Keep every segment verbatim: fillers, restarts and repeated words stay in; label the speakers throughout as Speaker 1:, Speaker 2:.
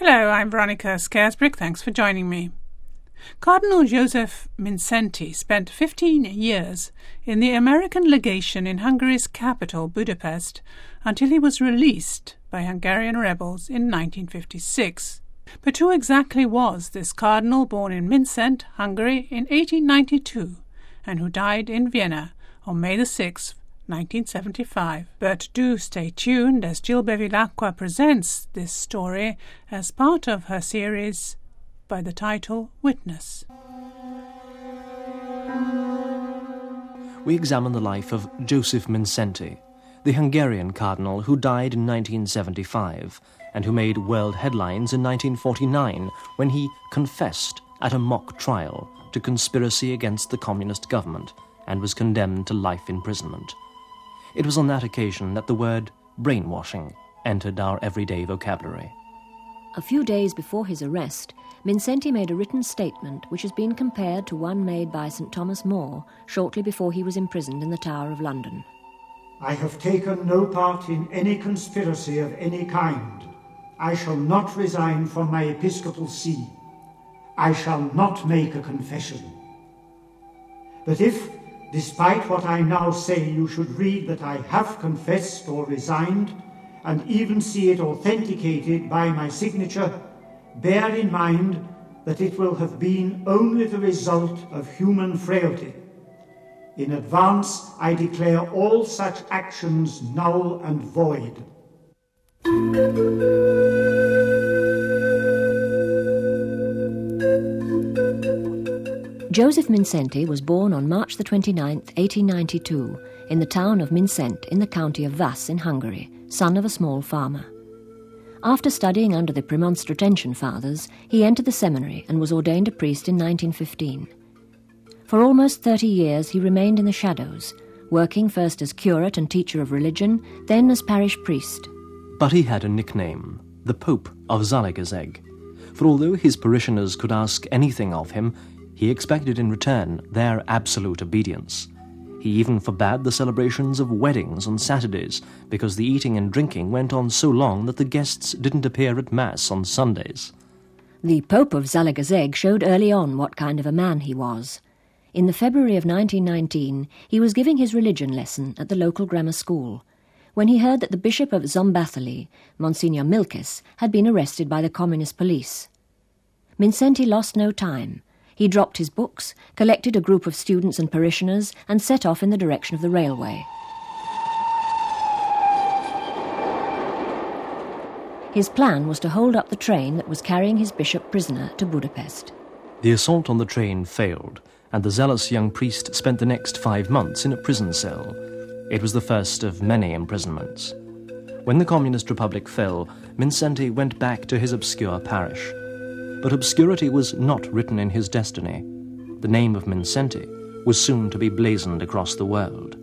Speaker 1: Hello, I'm Veronica Scarisbrick. Thanks for joining me. Cardinal Joseph Mindszenty spent fifteen years in the American legation in Hungary's capital, Budapest, until he was released by Hungarian rebels in nineteen fifty-six. But who exactly was this cardinal born in Mindszenty, Hungary, in eighteen ninety-two, and who died in Vienna on May the sixth, nineteen seventy-five. But do stay tuned as Jill Bevilacqua presents this story as part of her series by the title Witness.
Speaker 2: We examine the life of Joseph Mindszenty, the Hungarian cardinal who died in nineteen seventy-five and who made world headlines in nineteen forty-nine when he confessed at a mock trial to conspiracy against the communist government and was condemned to life imprisonment. It was on that occasion that the word brainwashing entered our everyday vocabulary.
Speaker 3: A few days before his arrest, Mindszenty made a written statement which has been compared to one made by St Thomas More shortly before he was imprisoned in the Tower of London.
Speaker 4: I have taken no part in any conspiracy of any kind. I shall not resign from my episcopal see. I shall not make a confession. But if, despite what I now say, you should read that I have confessed or resigned, and even see it authenticated by my signature, bear in mind that it will have been only the result of human frailty. In advance, I declare all such actions null and void.
Speaker 3: Joseph Mindszenty was born on March the twenty-ninth, eighteen ninety-two, in the town of Mindszenty in the county of Vas in Hungary, son of a small farmer. After studying under the Premonstratensian Fathers, he entered the seminary and was ordained a priest in nineteen fifteen. For almost thirty years he remained in the shadows, working first as curate and teacher of religion, then as parish priest.
Speaker 2: But he had a nickname, the Pope of Zalaegerszeg, for although his parishioners could ask anything of him, he expected in return their absolute obedience. He even forbade the celebrations of weddings on Saturdays because the eating and drinking went on so long that the guests didn't appear at Mass on Sundays.
Speaker 3: The Pope of Zalaegerszeg showed early on what kind of a man he was. In the February of nineteen nineteen, he was giving his religion lesson at the local grammar school when he heard that the Bishop of Szombathely, Monsignor Milkes, had been arrested by the communist police. Mindszenty lost no time. He dropped his books, collected a group of students and parishioners, and set off in the direction of the railway. His plan was to hold up the train that was carrying his bishop prisoner to Budapest.
Speaker 2: The assault on the train failed, and the zealous young priest spent the next five months in a prison cell. It was the first of many imprisonments. When the Communist Republic fell, Mindszenty went back to his obscure parish. But obscurity was not written in his destiny. The name of Mindszenty was soon to be blazoned across the world.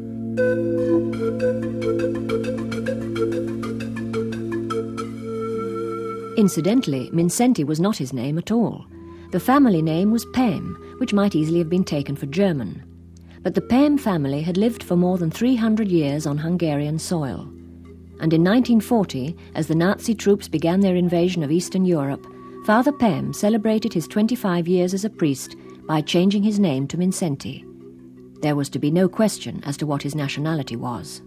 Speaker 3: Incidentally, Mindszenty was not his name at all. The family name was Pem, which might easily have been taken for German. But the Pem family had lived for more than three hundred years on Hungarian soil. And in nineteen forty, as the Nazi troops began their invasion of Eastern Europe, Father Pem celebrated his twenty-five years as a priest by changing his name to Mindszenty. There was to be no question as to what his nationality was.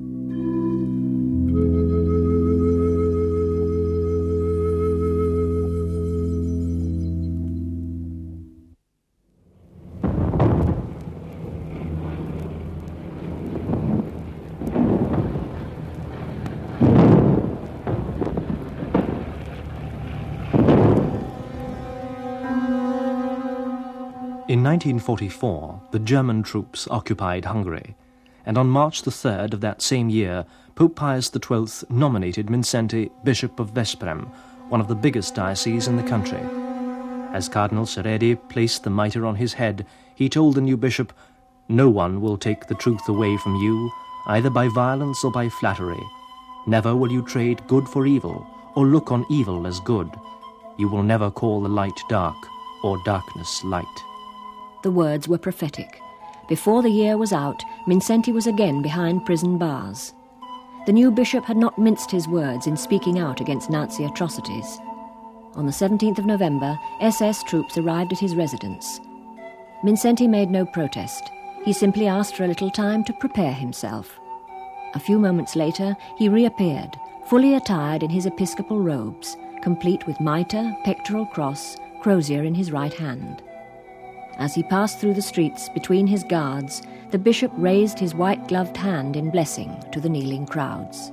Speaker 2: In nineteen forty-four, the German troops occupied Hungary, and on March the third of that same year, Pope Pius the twelfth nominated Mindszenty Bishop of Veszprém, one of the biggest dioceses in the country. As Cardinal Seredi placed the mitre on his head, he told the new bishop, "No one will take the truth away from you, either by violence or by flattery. Never will you trade good for evil, or look on evil as good. You will never call the light dark, or darkness light."
Speaker 3: The words were prophetic. Before the year was out, Mindszenty was again behind prison bars. The new bishop had not minced his words in speaking out against Nazi atrocities. On the seventeenth of November, S S troops arrived at his residence. Mindszenty made no protest. He simply asked for a little time to prepare himself. A few moments later, he reappeared, fully attired in his episcopal robes, complete with mitre, pectoral cross, crozier in his right hand. As he passed through the streets between his guards, the bishop raised his white-gloved hand in blessing to the kneeling crowds.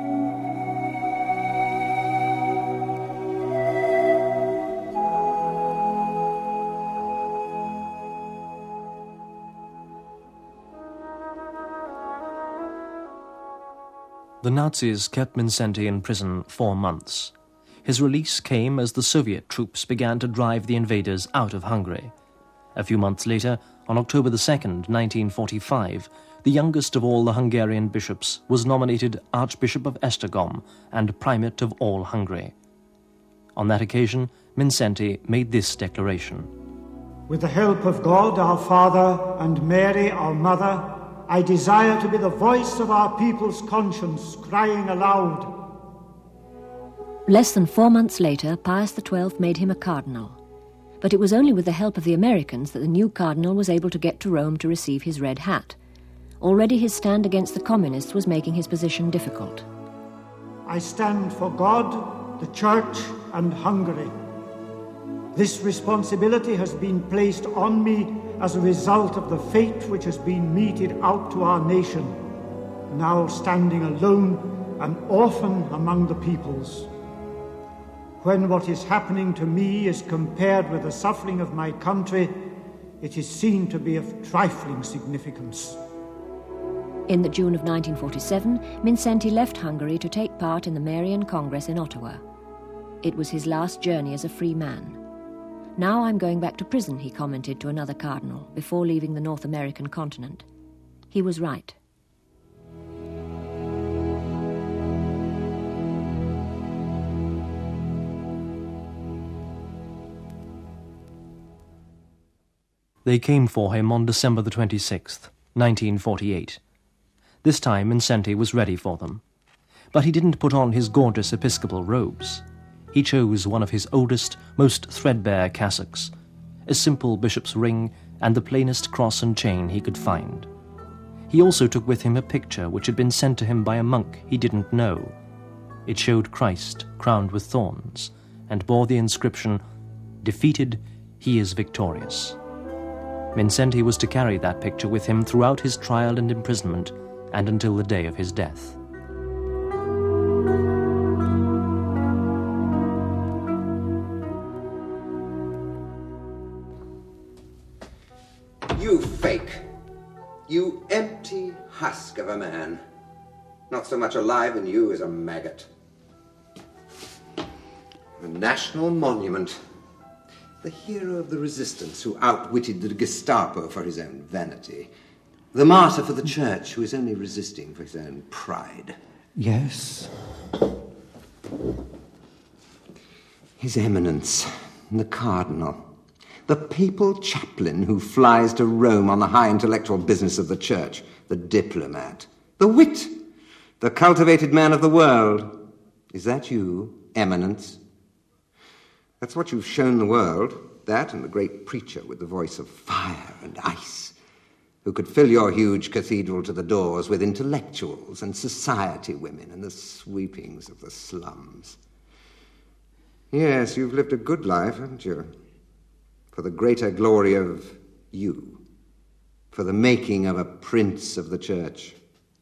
Speaker 2: The Nazis kept Mindszenty in prison four months. His release came as the Soviet troops began to drive the invaders out of Hungary. A few months later, on October the second, nineteen forty-five, the youngest of all the Hungarian bishops was nominated Archbishop of Esztergom and Primate of all Hungary. On that occasion, Mindszenty made this declaration.
Speaker 4: With the help of God our Father and Mary our Mother, I desire to be the voice of our people's conscience, crying aloud.
Speaker 3: Less than four months later, Pius the twelfth made him a cardinal. But it was only with the help of the Americans that the new cardinal was able to get to Rome to receive his red hat. Already his stand against the communists was making his position difficult.
Speaker 4: I stand for God, the Church, and Hungary. This responsibility has been placed on me as a result of the fate which has been meted out to our nation, now standing alone, an orphan among the peoples. When what is happening to me is compared with the suffering of my country, it is seen to be of trifling significance.
Speaker 3: In the June of nineteen forty-seven, Mindszenty left Hungary to take part in the Marian Congress in Ottawa. It was his last journey as a free man. Now I'm going back to prison, he commented to another cardinal before leaving the North American continent. He was right.
Speaker 2: They came for him on December the twenty-sixth, nineteen forty-eight. This time Mindszenty was ready for them. But he didn't put on his gorgeous episcopal robes. He chose one of his oldest, most threadbare cassocks, a simple bishop's ring, and the plainest cross and chain he could find. He also took with him a picture which had been sent to him by a monk he didn't know. It showed Christ crowned with thorns, and bore the inscription, "Defeated, he is victorious." Mindszenty was to carry that picture with him throughout his trial and imprisonment, and until the day of his death.
Speaker 5: You fake. You empty husk of a man. Not so much alive in you as a maggot. A national monument. The hero of the resistance who outwitted the Gestapo for his own vanity. The martyr for the church who is only resisting for his own pride.
Speaker 4: Yes?
Speaker 5: His Eminence, the Cardinal. The papal chaplain who flies to Rome on the high intellectual business of the church. The diplomat. The wit. The cultivated man of the world. Is that you, Eminence? That's what you've shown the world. That and the great preacher with the voice of fire and ice, who could fill your huge cathedral to the doors with intellectuals and society women and the sweepings of the slums. Yes, you've lived a good life, haven't you? For the greater glory of you. For the making of a prince of the church.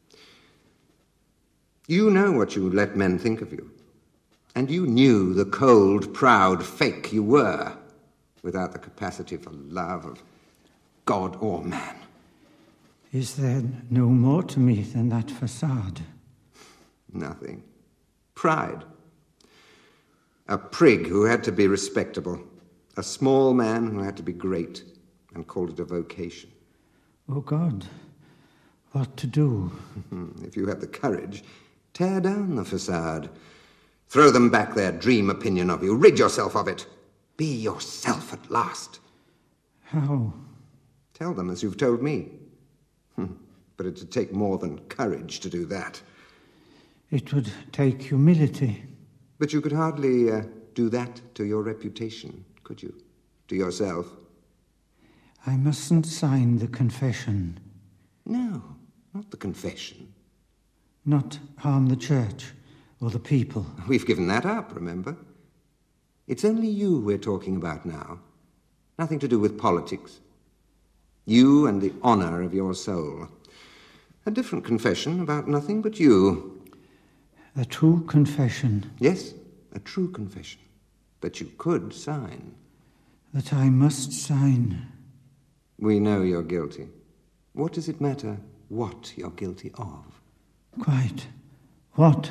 Speaker 5: You know what you let men think of you. And you knew the cold, proud fake you were, without the capacity for love of God or man.
Speaker 4: Is there no more to me than that facade?
Speaker 5: Nothing. Pride. A prig who had to be respectable. A small man who had to be great and called it a vocation.
Speaker 4: Oh, God, what to do?
Speaker 5: If you have the courage, tear down the facade. Throw them back their dream opinion of you. Rid yourself of it. Be yourself at last.
Speaker 4: How?
Speaker 5: Tell them as you've told me. But it'd take more than courage to do that.
Speaker 4: It would take humility.
Speaker 5: But you could hardly uh, do that to your reputation, could you? To yourself?
Speaker 4: I mustn't sign the confession.
Speaker 5: No, not the confession.
Speaker 4: Not harm the church or the people.
Speaker 5: We've given that up, remember? It's only you we're talking about now. Nothing to do with politics. You and the honor of your soul. A different confession about nothing but you.
Speaker 4: A true confession.
Speaker 5: Yes, a true confession that you could sign.
Speaker 4: That I must sign.
Speaker 5: We know you're guilty. What does it matter what you're guilty of?
Speaker 4: Quite. What?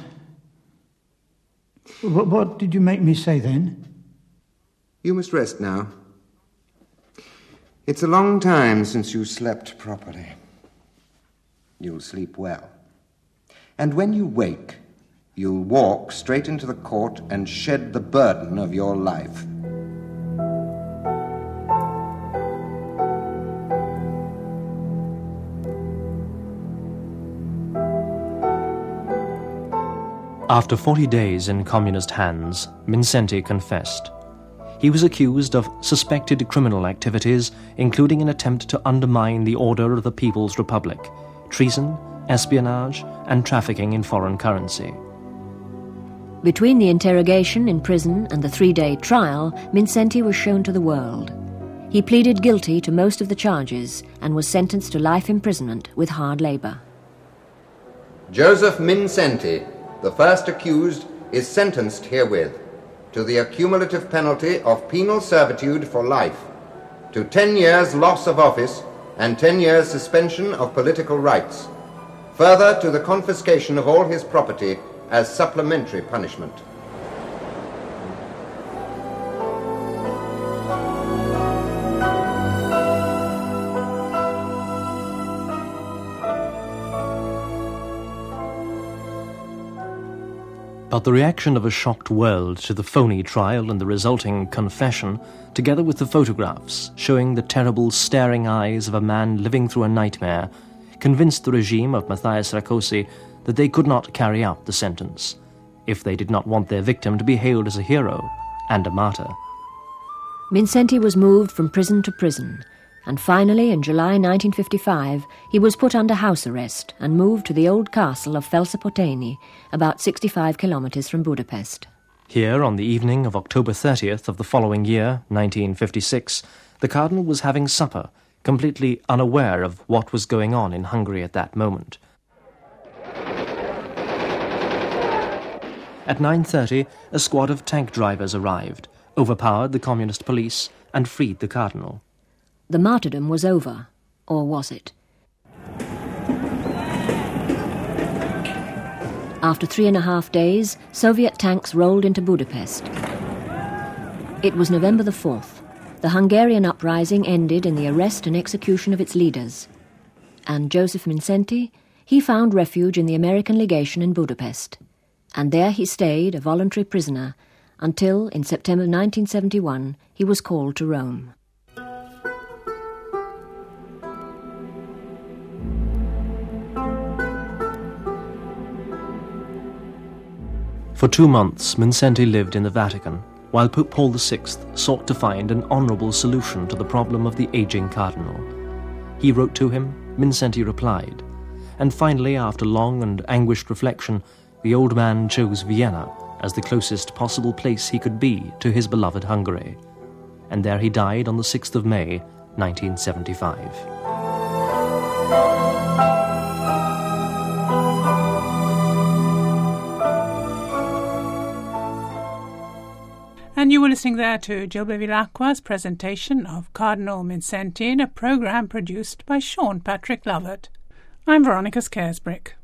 Speaker 4: What, what did you make me say then?
Speaker 5: You must rest now. It's a long time since you slept properly. You'll sleep well. And when you wake, you'll walk straight into the court and shed the burden of your life.
Speaker 2: After forty days in communist hands, Mindszenty confessed. He was accused of suspected criminal activities, including an attempt to undermine the order of the People's Republic, treason, espionage, and trafficking in foreign currency.
Speaker 3: Between the interrogation in prison and the three-day trial, Mindszenty was shown to the world. He pleaded guilty to most of the charges and was sentenced to life imprisonment with hard labour.
Speaker 5: Joseph Mindszenty, the first accused, is sentenced herewith to the accumulative penalty of penal servitude for life, to ten years loss of office and ten years suspension of political rights, further to the confiscation of all his property as supplementary punishment.
Speaker 2: But the reaction of a shocked world to the phony trial and the resulting confession, together with the photographs showing the terrible staring eyes of a man living through a nightmare, convinced the regime of Matthias Rákosi that they could not carry out the sentence, if they did not want their victim to be hailed as a hero and a martyr.
Speaker 3: Mindszenty was moved from prison to prison, and finally, in July nineteen fifty-five, he was put under house arrest and moved to the old castle of Felszapotány, about sixty-five kilometres from Budapest.
Speaker 2: Here, on the evening of October thirtieth of the following year, nineteen fifty-six, the Cardinal was having supper, completely unaware of what was going on in Hungary at that moment. At nine thirty, a squad of tank drivers arrived, overpowered the communist police, and freed the Cardinal.
Speaker 3: The martyrdom was over, or was it? After three and a half days, Soviet tanks rolled into Budapest. It was November the fourth. The Hungarian uprising ended in the arrest and execution of its leaders. And Joseph Mindszenty, he found refuge in the American legation in Budapest. And there he stayed, a voluntary prisoner, until, in September nineteen seventy-one, he was called to Rome.
Speaker 2: For two months, Mindszenty lived in the Vatican, while Pope Paul the Sixth sought to find an honourable solution to the problem of the ageing cardinal. He wrote to him, Mindszenty replied, and finally, after long and anguished reflection, the old man chose Vienna as the closest possible place he could be to his beloved Hungary. And there he died on the sixth of May, nineteen seventy-five.
Speaker 1: And you were listening there to Jill Bevilacqua's presentation of Cardinal Mindszenty in a programme produced by Sean Patrick Lovett. I'm Veronica Scaresbrick.